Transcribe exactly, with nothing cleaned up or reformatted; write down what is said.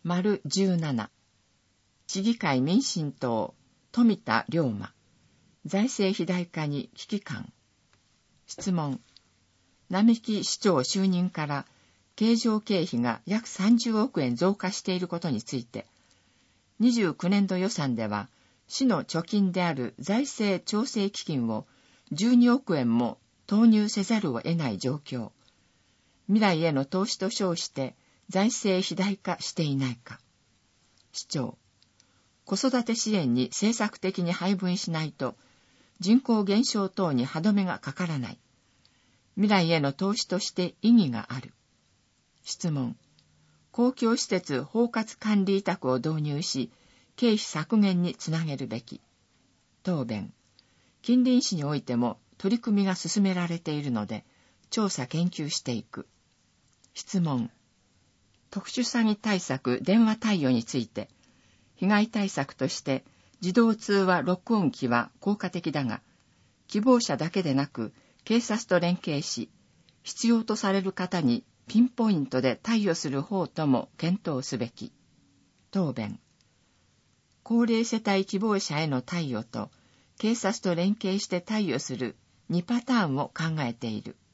丸じゅうなな、市議会民進党、富田龍馬、財政肥大化に危機感。質問。並木市長就任から経常経費が約さんじゅうおくえん増加していることについて、にじゅうきゅうねんど予算では、市の貯金である財政調整基金をじゅうにおくえんも投入せざるを得ない状況。未来への投資と称して財政肥大化していないか。市長。子育て支援に政策的に配分しないと、人口減少等に歯止めがかからない。未来への投資として意義がある。質問。公共施設包括管理委託を導入し、経費削減につなげるべき。答弁。近隣市においても取り組みが進められているので、調査研究していく。質問。特殊詐欺対策電話対応について、被害対策として自動通話録音機は効果的だが、希望者だけでなく警察と連携し、必要とされる方にピンポイントで対応する方とも検討すべき。答弁。高齢世帯希望者への対応と警察と連携して対応するにパターンを考えている。